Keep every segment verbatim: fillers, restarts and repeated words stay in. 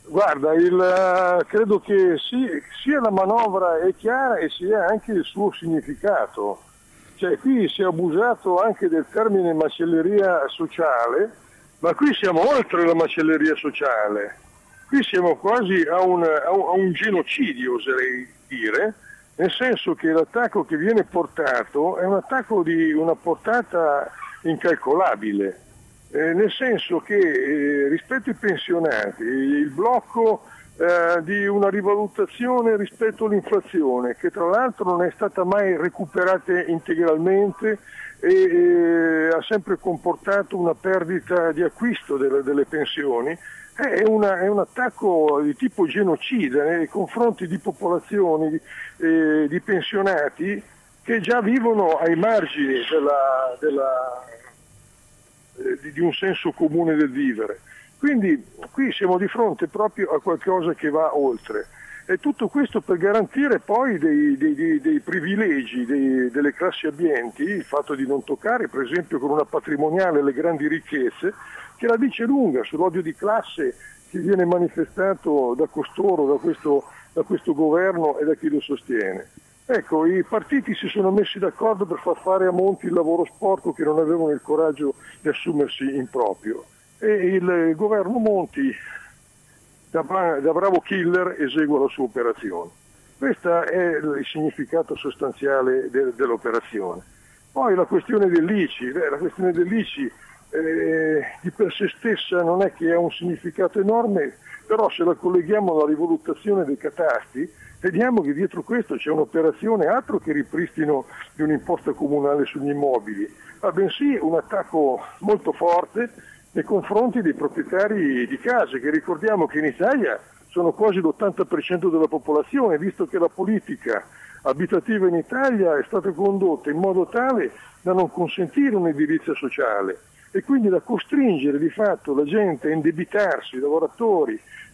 Guarda, il, credo che sì, sia la manovra è chiara e sia anche il suo significato. Cioè, qui si è abusato anche del termine macelleria sociale, ma qui siamo oltre la macelleria sociale. Qui siamo quasi a un, a un, a un genocidio, oserei dire, nel senso che l'attacco che viene portato è un attacco di una portata incalcolabile. Eh, nel senso che eh, rispetto ai pensionati, il blocco eh, di una rivalutazione rispetto all'inflazione, che tra l'altro non è stata mai recuperata integralmente e eh, ha sempre comportato una perdita di acquisto delle, delle pensioni, è, una, è un attacco di tipo genocida nei confronti di popolazioni eh, di pensionati che già vivono ai margini della, della di un senso comune del vivere. Quindi qui siamo di fronte proprio a qualcosa che va oltre. E tutto questo per garantire poi dei, dei, dei, dei privilegi dei, delle classi abbienti, il fatto di non toccare per esempio con una patrimoniale le grandi ricchezze, che la dice lunga sull'odio di classe che viene manifestato da costoro, da questo, da questo governo e da chi lo sostiene. Ecco, i partiti si sono messi d'accordo per far fare a Monti il lavoro sporco che non avevano il coraggio di assumersi in proprio. E il governo Monti, da, da bravo killer, esegue la sua operazione. Questo è il significato sostanziale de, dell'operazione. Poi la questione dell'I C I, la questione dell'I C I eh, di per sé stessa non è che ha un significato enorme, però se la colleghiamo alla rivalutazione dei catasti, vediamo che dietro questo c'è un'operazione altro che ripristino di un'imposta comunale sugli immobili, ma bensì un attacco molto forte nei confronti dei proprietari di case, che ricordiamo che in Italia sono quasi l'ottanta per cento della popolazione, visto che la politica abitativa in Italia è stata condotta in modo tale da non consentire un'edilizia sociale e quindi da costringere di fatto la gente a indebitarsi, i lavoratori,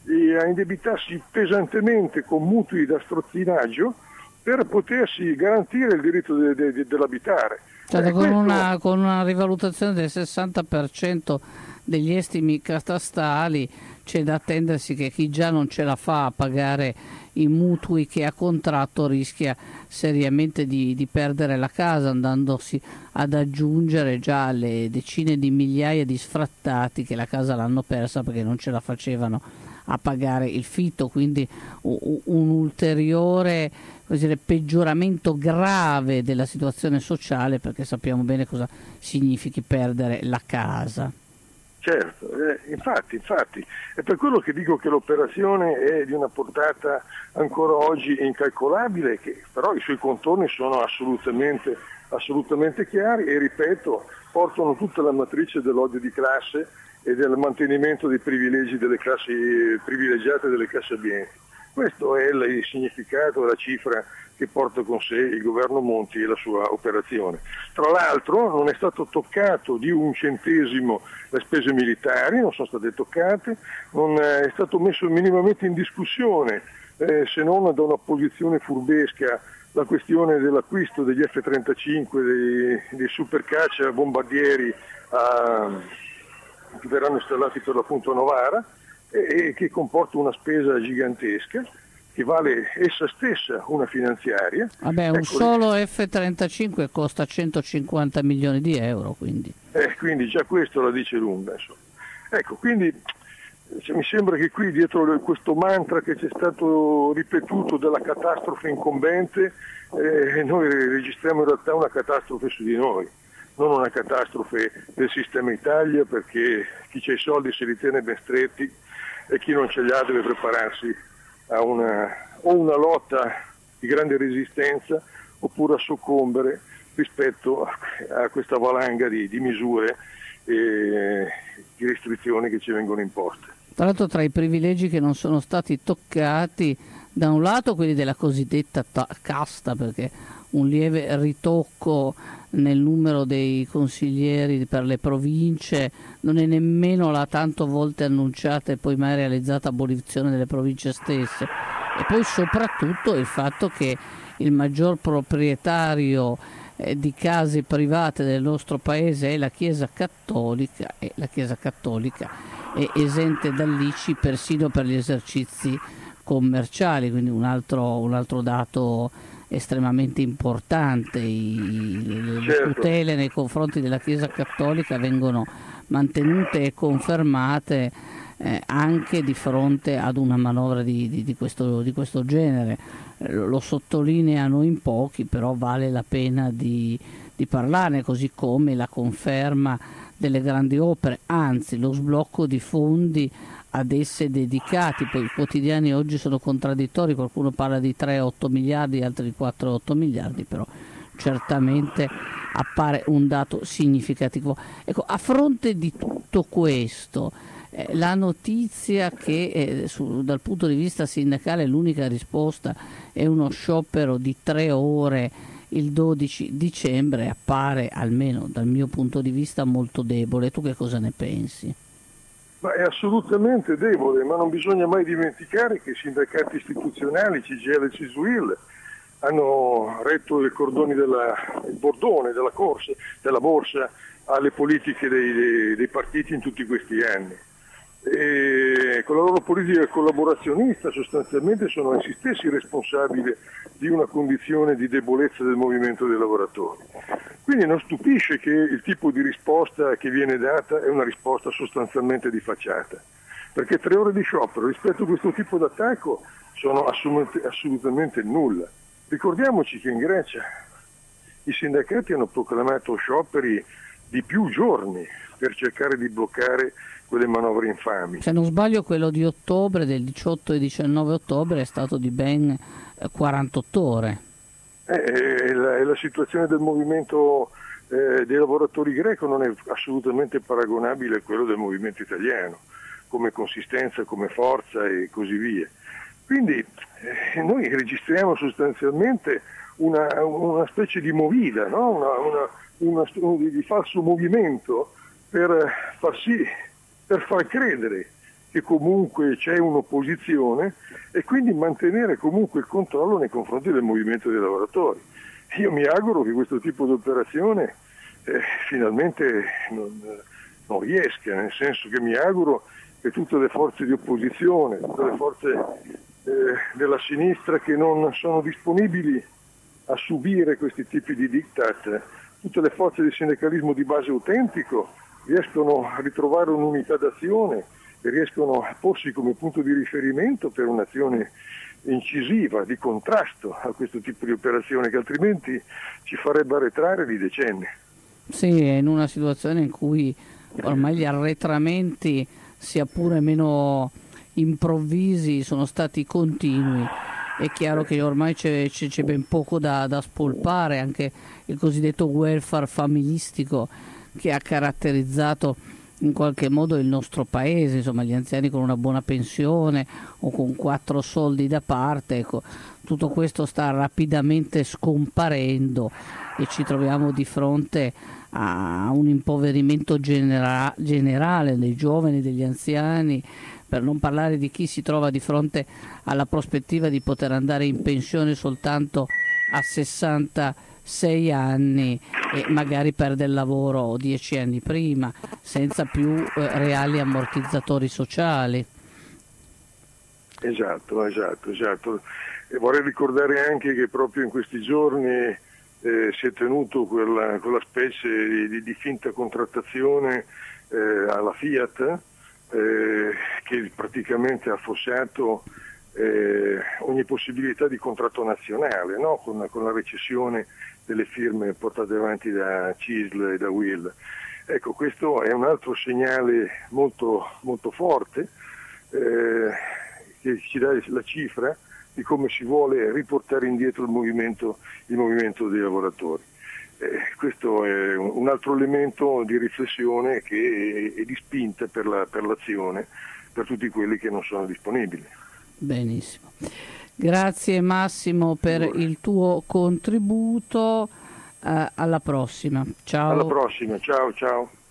a indebitarsi pesantemente con mutui da strozzinaggio per potersi garantire il diritto de, de, de, dell'abitare. Cioè, eh, con, questo... una, con una rivalutazione del sessanta per cento degli estimi catastali c'è da attendersi che chi già non ce la fa a pagare i mutui che ha contratto rischia seriamente di, di perdere la casa, andandosi ad aggiungere già alle decine di migliaia di sfrattati che la casa l'hanno persa perché non ce la facevano a pagare il fitto, quindi un, un ulteriore così dire, peggioramento grave della situazione sociale, perché sappiamo bene cosa significhi perdere la casa. Certo, eh, infatti, infatti, è per quello che dico che l'operazione è di una portata ancora oggi incalcolabile, che però i suoi contorni sono assolutamente, assolutamente chiari e, ripeto, portano tutta la matrice dell'odio di classe e del mantenimento dei privilegi delle classi privilegiate delle classi abbienti. Questo è il significato, la cifra che porta con sé il governo Monti e la sua operazione. Tra l'altro non è stato toccato di un centesimo le spese militari, non sono state toccate, non è stato messo minimamente in discussione, eh, se non da una posizione furbesca, la questione dell'acquisto degli F trentacinque, dei, dei supercaccia bombardieri a, che verranno installati per l'appunto a Novara e, e che comporta una spesa gigantesca, che vale essa stessa una finanziaria. Vabbè, un ecco, solo F trentacinque costa centocinquanta milioni di euro, quindi. Eh, quindi già questo la dice lunga. Insomma. Ecco, quindi cioè, mi sembra che qui dietro questo mantra che c'è stato ripetuto della catastrofe incombente, eh, noi registriamo in realtà una catastrofe su di noi, non una catastrofe del sistema Italia, perché chi c'ha i soldi si ritiene ben stretti e chi non ce li ha deve prepararsi a una, o una lotta di grande resistenza oppure a soccombere rispetto a, a questa valanga di, di misure e di restrizioni che ci vengono imposte. Tra l'altro, tra i privilegi che non sono stati toccati, da un lato quelli della cosiddetta ta- casta, perché un lieve ritocco nel numero dei consiglieri per le province non è nemmeno la tanto volte annunciata e poi mai realizzata abolizione delle province stesse, e poi soprattutto il fatto che il maggior proprietario eh, di case private del nostro paese è la Chiesa Cattolica, e la Chiesa Cattolica è esente dall'I C I persino per gli esercizi commerciali, quindi un altro, un altro dato estremamente importante. I, le, certo. le tutele nei confronti della Chiesa Cattolica vengono mantenute e confermate eh, anche di fronte ad una manovra di, di, di, questo, di questo genere. Eh, lo sottolineano in pochi, però vale la pena di, di parlarne, così come la conferma delle grandi opere, anzi lo sblocco di fondi ad esse dedicati. Poi i quotidiani oggi sono contraddittori, qualcuno parla di tre a otto miliardi, altri di quattro a otto miliardi, però certamente appare un dato significativo. Ecco, a fronte di tutto questo, eh, la notizia che eh, su, dal punto di vista sindacale l'unica risposta è uno sciopero di tre ore il dodici dicembre appare, almeno dal mio punto di vista, molto debole. Tu che cosa ne pensi? Ma è assolutamente debole, ma non bisogna mai dimenticare che i sindacati istituzionali, C G I L e CISUIL, hanno retto i cordoni della, il bordone della corsa, della borsa alle politiche dei, dei, dei partiti in tutti questi anni. E con la loro politica collaborazionista sostanzialmente sono essi stessi responsabili di una condizione di debolezza del movimento dei lavoratori. Quindi non stupisce che il tipo di risposta che viene data è una risposta sostanzialmente di facciata, perché tre ore di sciopero rispetto a questo tipo di attacco sono assolutamente nulla. Ricordiamoci che in Grecia i sindacati hanno proclamato scioperi di più giorni per cercare di bloccare quelle manovre infami. Se non sbaglio quello di ottobre, del diciotto e diciannove ottobre, è stato di ben quarantotto ore. Eh, eh, la, la situazione del movimento eh, dei lavoratori greco non è assolutamente paragonabile a quello del movimento italiano, come consistenza, come forza e così via. Quindi eh, noi registriamo sostanzialmente una, una specie di movida, no? una, una, una, di falso movimento per far sì, per far credere che comunque c'è un'opposizione e quindi mantenere comunque il controllo nei confronti del movimento dei lavoratori. Io mi auguro che questo tipo di operazione eh, finalmente non, non riesca, nel senso che mi auguro che tutte le forze di opposizione, tutte le forze eh, della sinistra che non sono disponibili a subire questi tipi di diktat, tutte le forze di sindacalismo di base autentico riescono a ritrovare un'unità d'azione e riescono a porsi come punto di riferimento per un'azione incisiva, di contrasto a questo tipo di operazione che altrimenti ci farebbe arretrare di decenni. Sì, è in una situazione in cui ormai gli arretramenti, sia pure meno improvvisi, sono stati continui. È chiaro che ormai c'è, c'è, c'è ben poco da, da spolpare, anche il cosiddetto welfare familistico che ha caratterizzato in qualche modo il nostro paese, insomma gli anziani con una buona pensione o con quattro soldi da parte, ecco, tutto questo sta rapidamente scomparendo e ci troviamo di fronte a un impoverimento genera- generale dei giovani, degli anziani, per non parlare di chi si trova di fronte alla prospettiva di poter andare in pensione soltanto a sessantasei anni e magari perde il lavoro dieci anni prima, senza più eh, reali ammortizzatori sociali. Esatto, esatto, esatto. E vorrei ricordare anche che proprio in questi giorni eh, si è tenuto quella, quella specie di, di, di finta contrattazione eh, alla Fiat, eh, che praticamente ha affossato eh, ogni possibilità di contratto nazionale, no? con, con la recessione delle firme portate avanti da C I S L e da U I L. Ecco, questo è un altro segnale molto, molto forte eh, che ci dà la cifra di come si vuole riportare indietro il movimento, il movimento dei lavoratori. Eh, questo è un altro elemento di riflessione che è, è di spinta per, la, per l'azione per tutti quelli che non sono disponibili. Benissimo. Grazie Massimo per il tuo contributo. Uh, alla prossima. Ciao. Alla prossima, ciao ciao.